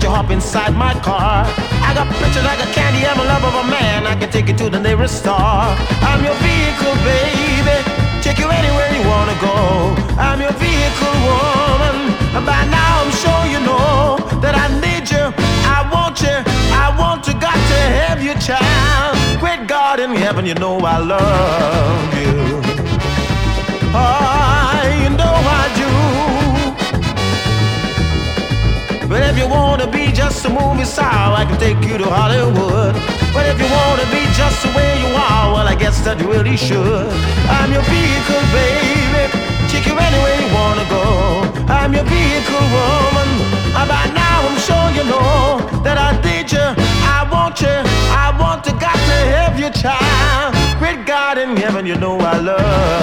you hop inside my car. I got pictures like a candy, I'm a love of a man. I can take you to the nearest star. I'm your vehicle, baby. Take you anywhere you wanna go. I'm your vehicle, woman. And by now I'm sure you know that I need you, I want you, I want to, got to have you, child. Great God in heaven, you know I love you. Oh, you know I do. But if you wanna be just a movie star, I can take you to Hollywood. But if you wanna be just the way you are, well, I guess that you really should. I'm your vehicle, baby. Take you anywhere you wanna go. I'm your vehicle, woman. By now I'm sure you know that I need you, I want you, I want to, got to have you, child. Great God in heaven, you know I love